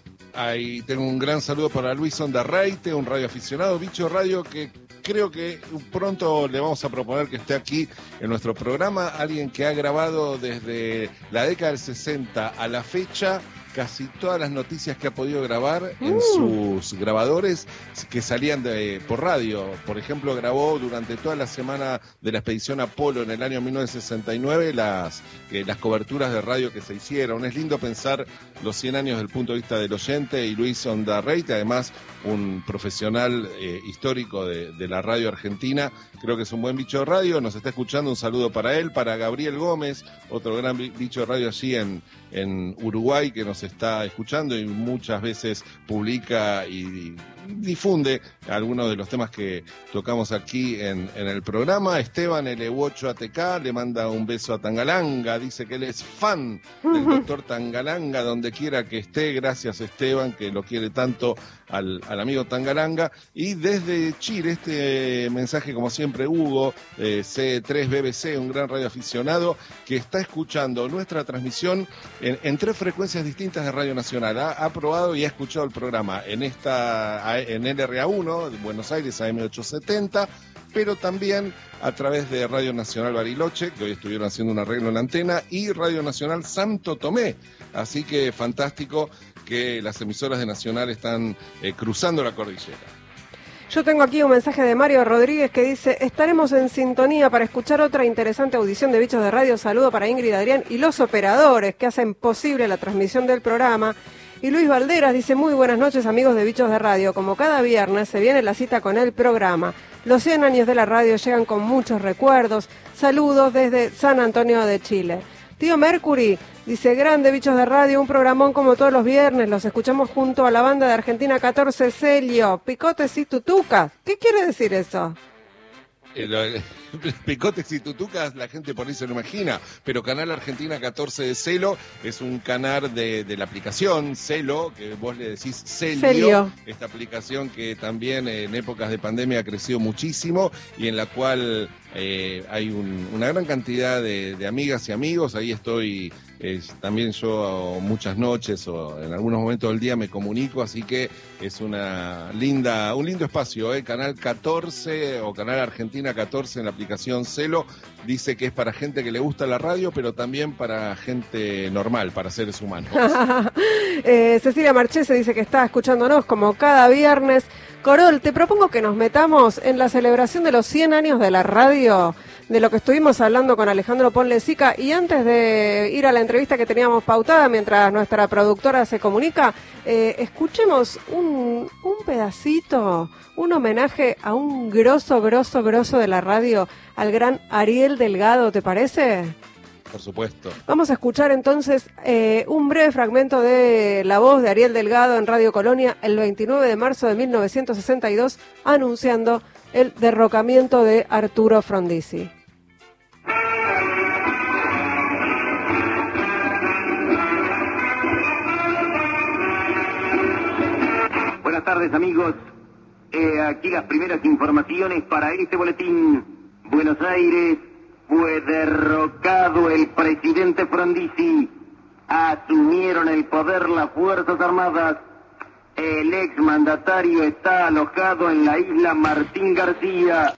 Ahí tengo un gran saludo para Luis Ondarreite, un radioaficionado, bicho radio, que creo que pronto le vamos a proponer que esté aquí en nuestro programa. Alguien que ha grabado desde la década del sesenta a la fecha casi todas las noticias que ha podido grabar uh. en sus grabadores que salían de, por radio. Por ejemplo, grabó durante toda la semana de la expedición Apolo en el año mil novecientos sesenta y nueve las, eh, las coberturas de radio que se hicieron. Es lindo pensar los cien años desde el punto de vista del oyente, y Luis Ondarreite, además un profesional eh, histórico de, de la radio argentina. Creo que es un buen bicho de radio, nos está escuchando, un saludo para él, para Gabriel Gómez, otro gran bicho de radio allí en, en Uruguay, que nos está escuchando y muchas veces publica y difunde algunos de los temas que tocamos aquí en, en el programa. Esteban L ocho A T K le manda un beso a Tangalanga, dice que él es fan del doctor Tangalanga donde quiera que esté. Gracias, Esteban, que lo quiere tanto al, al amigo Tangalanga. Y desde Chile este mensaje, como siempre, Hugo, eh, C tres B B C, un gran radioaficionado que está escuchando nuestra transmisión en, en tres frecuencias distintas de Radio Nacional. Ha, ha probado y ha escuchado el programa en esta en L R A uno de Buenos Aires, A M ochocientos setenta, pero también a través de Radio Nacional Bariloche, que hoy estuvieron haciendo un arreglo en la antena, y Radio Nacional Santo Tomé. Así que fantástico que las emisoras de Nacional están eh, cruzando la cordillera. Yo tengo aquí un mensaje de Mario Rodríguez que dice: estaremos en sintonía para escuchar otra interesante audición de Bichos de Radio. Saludo para Ingrid, Adrián y los operadores que hacen posible la transmisión del programa. Y Luis Valderas dice: muy buenas noches, amigos de Bichos de Radio. Como cada viernes se viene la cita con el programa. Los cien años de la radio llegan con muchos recuerdos. Saludos desde San Antonio de Chile. Tío Mercury dice: grande Bichos de Radio, un programón como todos los viernes. Los escuchamos junto a la banda de Argentina catorce Celio, Picotes y Tutucas. ¿Qué quiere decir eso? Eh, Picotes y Tutucas, la gente por ahí se lo imagina, pero Canal Argentina catorce de Celo es un canal de, de la aplicación Celo, que vos le decís Celio, Celio, esta aplicación que también en épocas de pandemia ha crecido muchísimo y en la cual eh, hay un, una gran cantidad de, de amigas y amigos, ahí estoy eh, también yo muchas noches o en algunos momentos del día me comunico, así que es una linda, un lindo espacio, eh, Canal catorce o Canal Argentina catorce en la aplicación Celo, dice que es para gente que le gusta la radio, pero también para gente normal, para seres humanos. eh, Cecilia Marchese dice que está escuchándonos como cada viernes. Corol, te propongo que nos metamos en la celebración de los cien años de la radio, de lo que estuvimos hablando con Alejandro Ponlecica, y antes de ir a la entrevista que teníamos pautada mientras nuestra productora se comunica, eh, escuchemos un, un pedacito, un homenaje a un grosso, grosso, grosso de la radio, al gran Ariel Delgado, ¿te parece? Por supuesto. Vamos a escuchar entonces eh, un breve fragmento de la voz de Ariel Delgado en Radio Colonia el veintinueve de marzo de mil novecientos sesenta y dos, anunciando el derrocamiento de Arturo Frondizi. Buenas tardes, amigos. Eh, aquí las primeras informaciones para este boletín. Buenos Aires. Fue derrocado el presidente Frondizi. Asumieron el poder las Fuerzas Armadas. El exmandatario está alojado en la isla Martín García.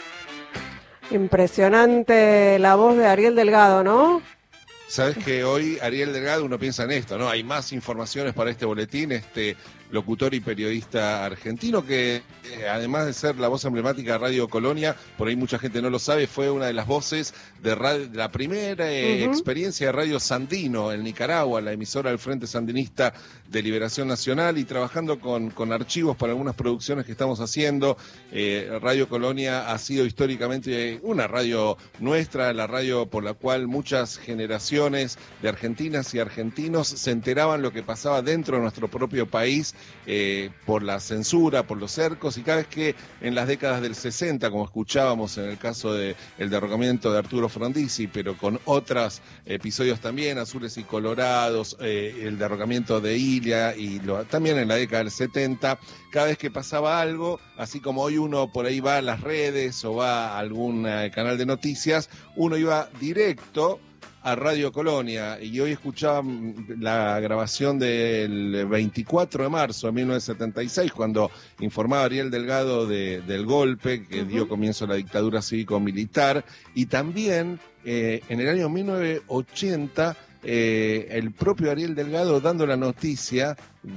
Impresionante la voz de Ariel Delgado, ¿no? Sabes que hoy Ariel Delgado, uno piensa en esto, ¿no? Hay más informaciones para este boletín, este locutor y periodista argentino que, eh, además de ser la voz emblemática de Radio Colonia, por ahí mucha gente no lo sabe, fue una de las voces de, radio, de la primera eh, uh-huh. experiencia de Radio Sandino en Nicaragua, la emisora del Frente Sandinista de Liberación Nacional, y trabajando con, con archivos para algunas producciones que estamos haciendo. Eh, Radio Colonia ha sido históricamente una radio nuestra, la radio por la cual muchas generaciones de argentinas y argentinos se enteraban lo que pasaba dentro de nuestro propio país, eh, por la censura, por los cercos, y cada vez que en las décadas del sesenta, como escuchábamos en el caso del de derrocamiento de Arturo Frondizi, pero con otros episodios también, Azules y Colorados, eh, el derrocamiento de Ilia, y lo, también en la década del setenta, cada vez que pasaba algo, así como hoy uno por ahí va a las redes o va a algún eh, canal de noticias, uno iba directo a Radio Colonia, y hoy escuchaba la grabación del veinticuatro de marzo de mil novecientos setenta y seis, cuando informaba Ariel Delgado de, del golpe que uh-huh. dio comienzo a la dictadura cívico-militar, y también eh, en el año mil novecientos ochenta eh, el propio Ariel Delgado dando la noticia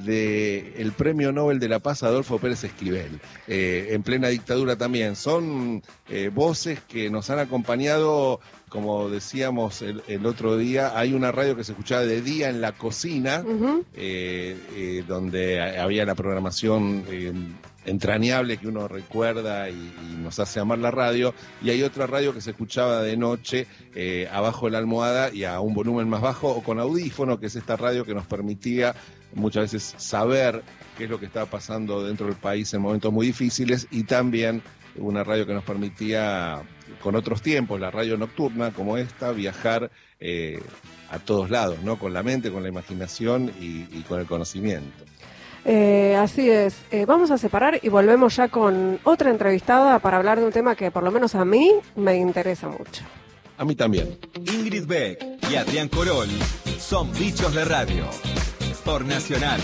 del Premio Nobel de la Paz Adolfo Pérez Esquivel, eh, en plena dictadura también. Son eh, voces que nos han acompañado. Como decíamos el, el otro día, hay una radio que se escuchaba de día en la cocina, uh-huh. eh, eh, donde había la programación eh, entrañable que uno recuerda y, y nos hace amar la radio, y hay otra radio que se escuchaba de noche eh, abajo de la almohada y a un volumen más bajo o con audífono, que es esta radio que nos permitía muchas veces saber qué es lo que estaba pasando dentro del país en momentos muy difíciles, y también una radio que nos permitía, con otros tiempos, la radio nocturna como esta, viajar eh, a todos lados, ¿no? Con la mente, con la imaginación y, y con el conocimiento. Eh, así es. Eh, vamos a separar y volvemos ya con otra entrevistada para hablar de un tema que por lo menos a mí me interesa mucho. A mí también. Ingrid Beck y Adrián Corol son bichos de radio por Nacional.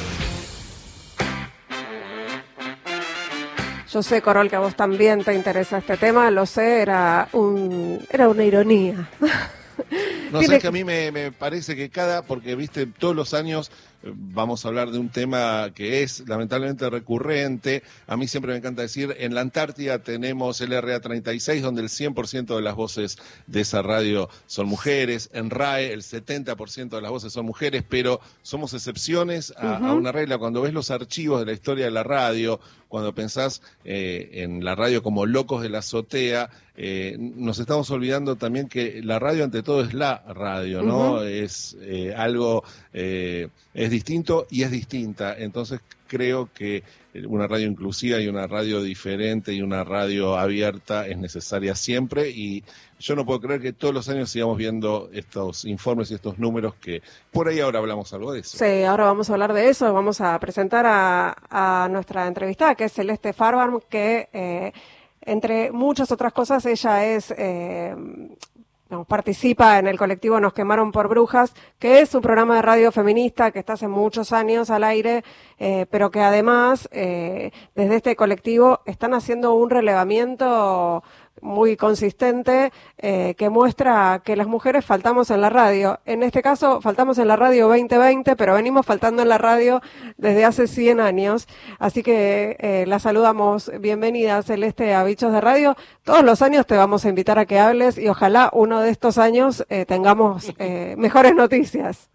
Yo sé, Corol, que a vos también te interesa este tema, lo sé, era un era una ironía. No sé, que a mí me, me parece que cada, porque viste, todos los años vamos a hablar de un tema que es lamentablemente recurrente. A mí siempre me encanta decir, en la Antártida tenemos el R A treinta y seis, donde el cien por ciento de las voces de esa radio son mujeres. En R A E el setenta por ciento de las voces son mujeres, pero somos excepciones a, uh-huh. a una regla. Cuando ves los archivos de la historia de la radio, cuando pensás eh, en la radio como locos de la azotea, eh, nos estamos olvidando también que la radio ante todo es la radio, ¿no? Uh-huh. Es eh, algo, eh, es distinto y es distinta. Entonces creo que una radio inclusiva y una radio diferente y una radio abierta es necesaria siempre, y yo no puedo creer que todos los años sigamos viendo estos informes y estos números, que por ahí ahora hablamos algo de eso. Sí, ahora vamos a hablar de eso, vamos a presentar a, a nuestra entrevistada, que es Celeste Farbarm, que eh, entre muchas otras cosas, ella es... Eh, Digamos, participa en el colectivo Nos Quemaron por Brujas, que es un programa de radio feminista que está hace muchos años al aire, eh, pero que además, eh, desde este colectivo, están haciendo un relevamiento muy consistente eh, que muestra que las mujeres faltamos en la radio. En este caso, faltamos en la radio veinte veinte, pero venimos faltando en la radio desde hace cien años. Así que eh, la saludamos. Bienvenida, Celeste, a Bichos de Radio. Todos los años te vamos a invitar a que hables y ojalá uno de estos años eh, tengamos eh, mejores noticias.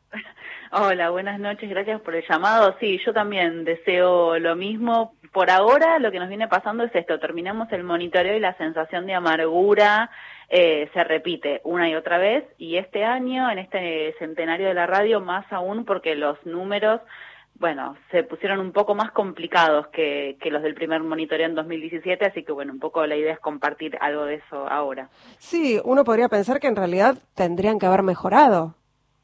Hola, buenas noches, gracias por el llamado. Sí, yo también deseo lo mismo. Por ahora lo que nos viene pasando es esto, terminamos el monitoreo y la sensación de amargura eh, se repite una y otra vez, y este año, en este centenario de la radio, más aún porque los números, bueno, se pusieron un poco más complicados que, que los del primer monitoreo en dos mil diecisiete, así que bueno, un poco la idea es compartir algo de eso ahora. Sí, uno podría pensar que en realidad tendrían que haber mejorado.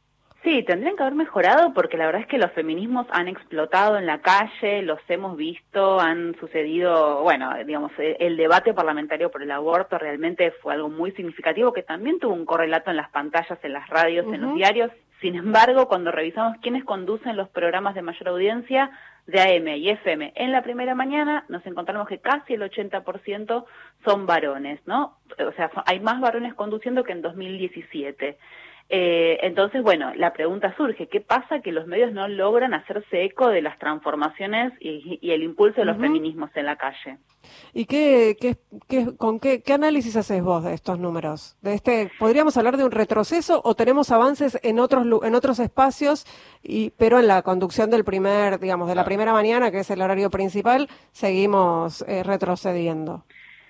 Sí, tendrían que haber mejorado porque la verdad es que los feminismos han explotado en la calle, los hemos visto, han sucedido, bueno, digamos, el debate parlamentario por el aborto realmente fue algo muy significativo que también tuvo un correlato en las pantallas, en las radios, uh-huh. en los diarios. Sin embargo, cuando revisamos quiénes conducen los programas de mayor audiencia de A M y F M en la primera mañana, nos encontramos que casi el ochenta por ciento son varones, ¿no? O sea, hay más varones conduciendo que en dos mil diecisiete. Eh, entonces, bueno, la pregunta surge, ¿qué pasa que los medios no logran hacerse eco de las transformaciones y, y el impulso de los uh-huh. feminismos en la calle? ¿Y qué, qué, qué, con qué, qué análisis haces vos de estos números? De este, ¿podríamos hablar de un retroceso o tenemos avances en otros en otros espacios, y pero en la conducción del primer, digamos, de la primera mañana, que es el horario principal, seguimos eh, retrocediendo?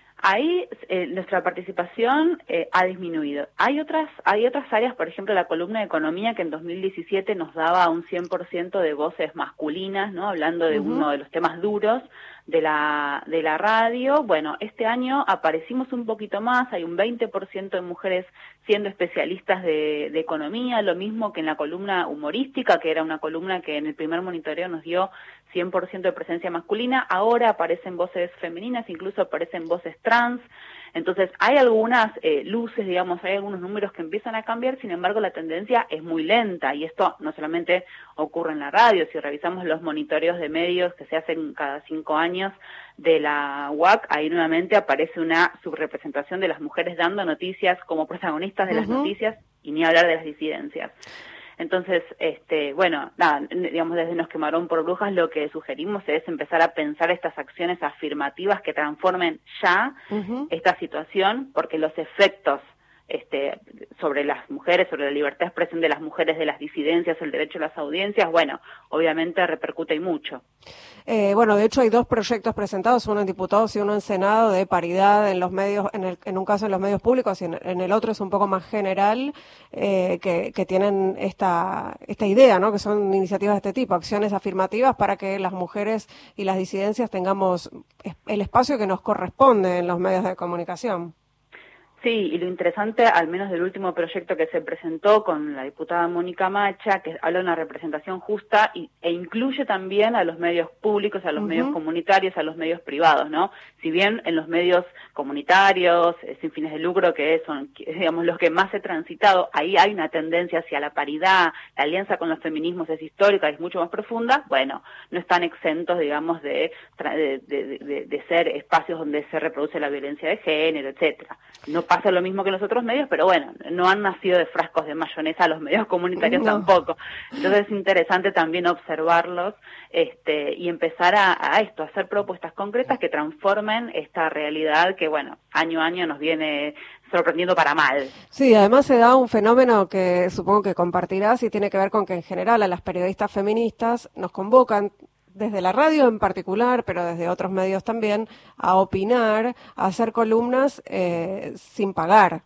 Ahí eh, nuestra participación eh, ha disminuido. Hay otras hay otras áreas, por ejemplo, la columna de economía, que en dos mil diecisiete nos daba un cien por ciento de voces masculinas, ¿no? Hablando de uh-huh. uno de los temas duros de la de la radio. Bueno, este año aparecimos un poquito más, hay un veinte por ciento de mujeres siendo especialistas de, de economía, lo mismo que en la columna humorística, que era una columna que en el primer monitoreo nos dio cien por ciento de presencia masculina. Ahora aparecen voces femeninas, incluso aparecen voces trans. Entonces hay algunas eh, luces, digamos, hay algunos números que empiezan a cambiar, sin embargo la tendencia es muy lenta, y esto no solamente ocurre en la radio. Si revisamos los monitoreos de medios que se hacen cada cinco años de la U A C, ahí nuevamente aparece una subrepresentación de las mujeres dando noticias como protagonistas de uh-huh. las noticias, y ni hablar de las disidencias. Entonces, este, bueno, nada, digamos, desde Nos Quemaron por Brujas lo que sugerimos es empezar a pensar estas acciones afirmativas que transformen ya uh-huh. esta situación, porque los efectos este, sobre las mujeres, sobre la libertad de expresión de las mujeres, de las disidencias, el derecho a las audiencias, bueno, obviamente repercute y mucho. Eh, bueno, de hecho hay dos proyectos presentados, uno en diputados y uno en Senado, de paridad en los medios, en, el, en un caso en los medios públicos y en, en el otro es un poco más general, eh, que, que tienen esta, esta idea, ¿no? Que son iniciativas de este tipo, acciones afirmativas para que las mujeres y las disidencias tengamos el espacio que nos corresponde en los medios de comunicación. Sí, y lo interesante, al menos del último proyecto que se presentó con la diputada Mónica Macha, que habla de una representación justa y, e incluye también a los medios públicos, a los uh-huh. medios comunitarios, a los medios privados, ¿no? Si bien en los medios comunitarios, eh, sin fines de lucro, que son, digamos, los que más he transitado, ahí hay una tendencia hacia la paridad, la alianza con los feminismos es histórica, es mucho más profunda, bueno, no están exentos, digamos, de, de, de, de, de ser espacios donde se reproduce la violencia de género, etcétera. No pasa lo mismo que en los otros medios, pero bueno, no han nacido de frascos de mayonesa los medios comunitarios no. tampoco. Entonces es interesante también observarlos este, y empezar a, a esto, a hacer propuestas concretas que transformen esta realidad que, bueno, año a año nos viene sorprendiendo para mal. Sí, además se da un fenómeno que supongo que compartirás y tiene que ver con que en general a las periodistas feministas nos convocan, desde la radio en particular, pero desde otros medios también, a opinar, a hacer columnas eh, sin pagar.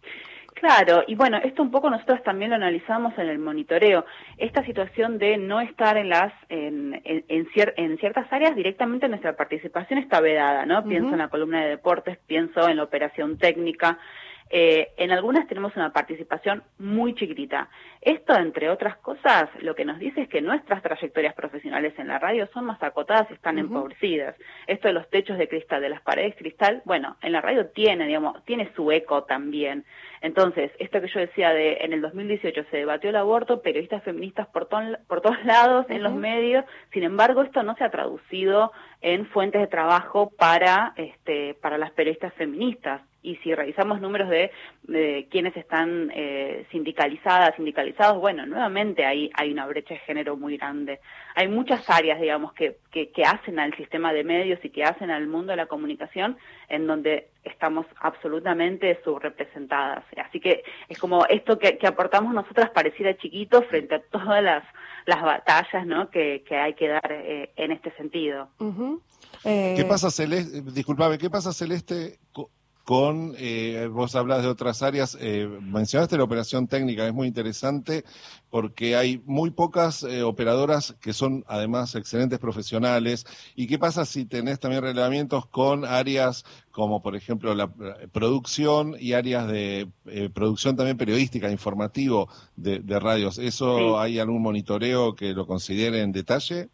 Claro, y bueno, esto un poco nosotros también lo analizamos en el monitoreo, esta situación de no estar en las en, en, en, cier, en ciertas áreas directamente nuestra participación está vedada, ¿no? Uh-huh. Pienso en la columna de deportes, pienso en la operación técnica, Eh, en algunas tenemos una participación muy chiquitita. Esto, entre otras cosas, lo que nos dice es que nuestras trayectorias profesionales en la radio son más acotadas y están uh-huh. empobrecidas. Esto de los techos de cristal, de las paredes de cristal, bueno, en la radio tiene, digamos, tiene su eco también. Entonces, esto que yo decía de en el dos mil dieciocho se debatió el aborto, periodistas feministas por, ton, por todos lados, uh-huh. en los medios, sin embargo, esto no se ha traducido en fuentes de trabajo para, este, para las periodistas feministas. Y si revisamos números de, de quienes están eh, sindicalizadas, sindicalizados, bueno, nuevamente hay, hay una brecha de género muy grande. Hay muchas áreas, digamos, que, que, que hacen al sistema de medios y que hacen al mundo de la comunicación en donde estamos absolutamente subrepresentadas. Así que es como esto que, que aportamos nosotras pareciera chiquito frente a todas las, las batallas, ¿no?, que, que hay que dar eh, en este sentido. Uh-huh. eh... ¿Qué pasa, Celeste? Disculpame, ¿qué pasa, Celeste, con, eh, vos hablas de otras áreas, eh, mencionaste la operación técnica, es muy interesante porque hay muy pocas eh, operadoras que son además excelentes profesionales. ¿Y qué pasa si tenés también relevamientos con áreas como por ejemplo la, la producción y áreas de eh, producción también periodística, informativo de, de radios? ¿Eso sí. hay algún monitoreo que lo considere en detalle?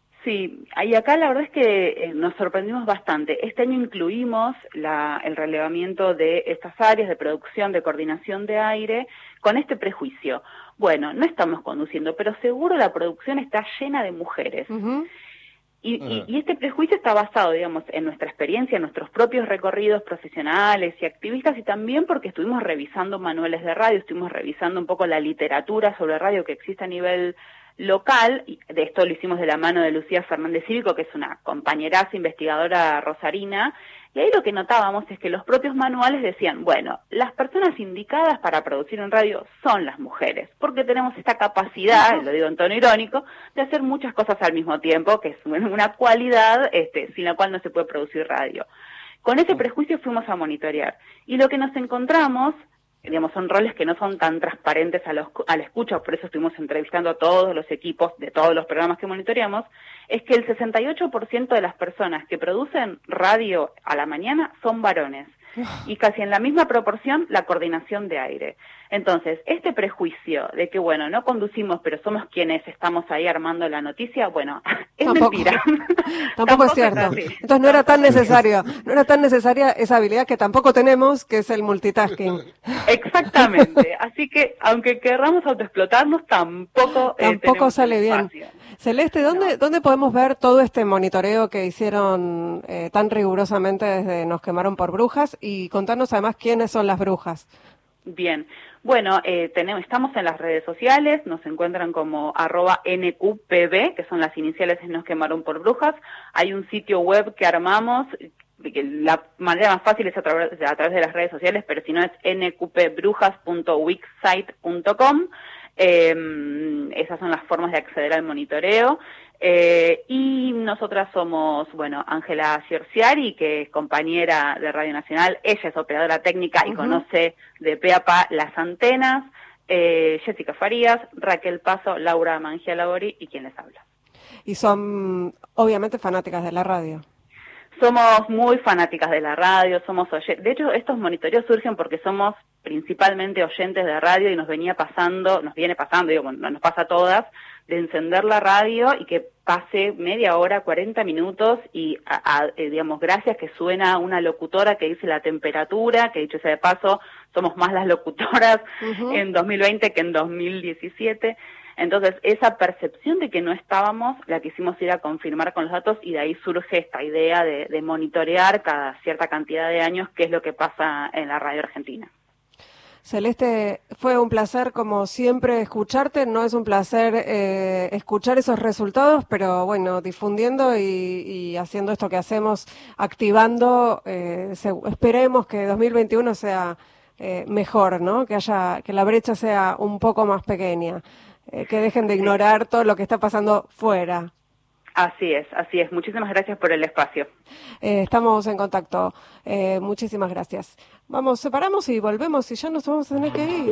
Sí, y acá la verdad es que eh, nos sorprendimos bastante. Este año incluimos la, el relevamiento de estas áreas de producción, de coordinación de aire, con este prejuicio. Bueno, no estamos conduciendo, pero seguro la producción está llena de mujeres. Uh-huh. Y, y, y este prejuicio está basado, digamos, en nuestra experiencia, en nuestros propios recorridos profesionales y activistas, y también porque estuvimos revisando manuales de radio, estuvimos revisando un poco la literatura sobre radio que existe a nivel local, y de esto lo hicimos de la mano de Lucía Fernández Cívico, que es una compañeraza investigadora rosarina, y ahí lo que notábamos es que los propios manuales decían, bueno, las personas indicadas para producir en radio son las mujeres, porque tenemos esta capacidad, lo digo en tono irónico, de hacer muchas cosas al mismo tiempo, que es una cualidad este, sin la cual no se puede producir radio. Con ese prejuicio fuimos a monitorear, y lo que nos encontramos, digamos, son roles que no son tan transparentes a, los, a la escucha, por eso estuvimos entrevistando a todos los equipos de todos los programas que monitoreamos, es que el sesenta y ocho por ciento de las personas que producen radio a la mañana son varones, y casi en la misma proporción la coordinación de aire. Entonces, este prejuicio de que, bueno, no conducimos, pero somos quienes estamos ahí armando la noticia, bueno, es tampoco, mentira. Tampoco, tampoco es cierto. Es Entonces no era tan necesario, no era tan necesaria esa habilidad que tampoco tenemos, que es el multitasking. Exactamente. Así que, aunque querramos autoexplotarnos, tampoco eh, Tampoco sale bien. Celeste, ¿dónde, no. ¿dónde podemos ver todo este monitoreo que hicieron eh, tan rigurosamente desde Nos Quemaron por Brujas? Y contarnos además quiénes son las brujas. Bien, bueno, eh, tenemos, estamos en las redes sociales, nos encuentran como arroba N Q P B, que son las iniciales de Nos Quemaron por Brujas. Hay un sitio web que armamos, que la manera más fácil es a través, a través de las redes sociales, pero si no es n q p brujas punto wixsite punto com. Eh, esas son las formas de acceder al monitoreo. Eh, y nosotras somos, bueno, Ángela Giorciari, que es compañera de Radio Nacional, ella es operadora técnica y uh-huh. conoce de pe a pa las antenas, eh, Jessica Farías, Raquel Paso, Laura Mangialabori y quien les habla. Y son obviamente fanáticas de la radio. Somos muy fanáticas de la radio, somos oyentes. De hecho, estos monitoreos surgen porque somos principalmente oyentes de radio y nos venía pasando, nos viene pasando, digo, bueno, nos pasa a todas, de encender la radio y que pase media hora, cuarenta minutos y, a, a, digamos, gracias que suena una locutora que dice la temperatura, que dicho sea de paso, somos más las locutoras uh-huh. en dos mil veinte que en dos mil diecisiete. Entonces, esa percepción de que no estábamos, la quisimos ir a confirmar con los datos y de ahí surge esta idea de, de monitorear cada cierta cantidad de años qué es lo que pasa en la radio argentina. Celeste, fue un placer como siempre escucharte, no es un placer eh, escuchar esos resultados, pero bueno, difundiendo y, y haciendo esto que hacemos, activando, eh, se, esperemos que dos mil veintiuno sea eh, mejor, ¿no? Que haya, que la brecha sea un poco más pequeña. Eh, que dejen de ignorar todo lo que está pasando fuera. Así es, así es. Muchísimas gracias por el espacio. Eh, estamos en contacto. Eh, muchísimas gracias. Vamos, separamos y volvemos y ya nos vamos a tener que ir.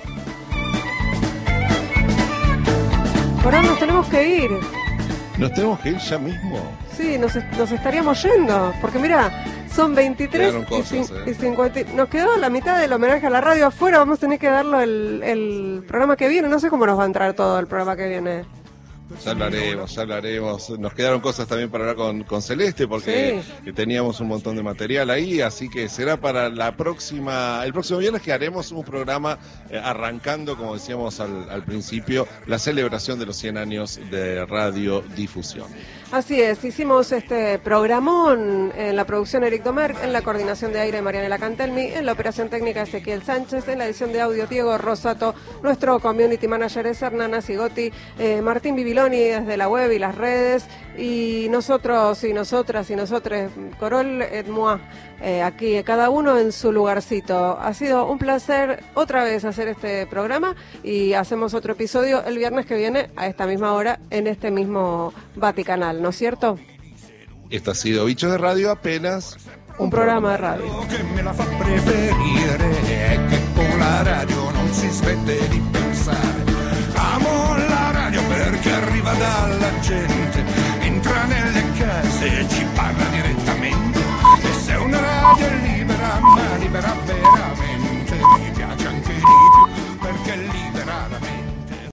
Por ahora nos tenemos que ir. ¿Nos tenemos que ir ya mismo? Sí, nos, nos estaríamos yendo. Porque mira, Son veintitrés cosas, y, eh. y cincuenta. Nos quedó la mitad del homenaje a la radio afuera. Vamos a tener que darlo el, el programa que viene. No sé cómo nos va a entrar todo el programa que viene. Ya hablaremos, ya hablaremos. Nos quedaron cosas también para hablar con, con Celeste, porque sí. teníamos un montón de material ahí, así que será para la próxima, el próximo viernes que haremos un programa eh, arrancando, como decíamos al, al principio, la celebración de los cien años de radiodifusión. Así es, hicimos este programón en la producción Eric Domer, en la coordinación de aire Marianela Cantelmi, en la operación técnica Ezequiel Sánchez, en la edición de audio Diego Rosato, nuestro community manager es Hernana Sigoti, eh, Martín Bibiloni desde la web y las redes, y nosotros y nosotras y nosotros, Corol et moi, eh, aquí cada uno en su lugarcito. Ha sido un placer otra vez hacer este programa y hacemos otro episodio el viernes que viene a esta misma hora en este mismo Vaticanal, ¿no es cierto? Esto ha sido Bichos de Radio, apenas un, un programa, programa de radio. Che me la fa preferire è che con la radio non si smette di pensare. Amo la radio perché arriva dalla gente.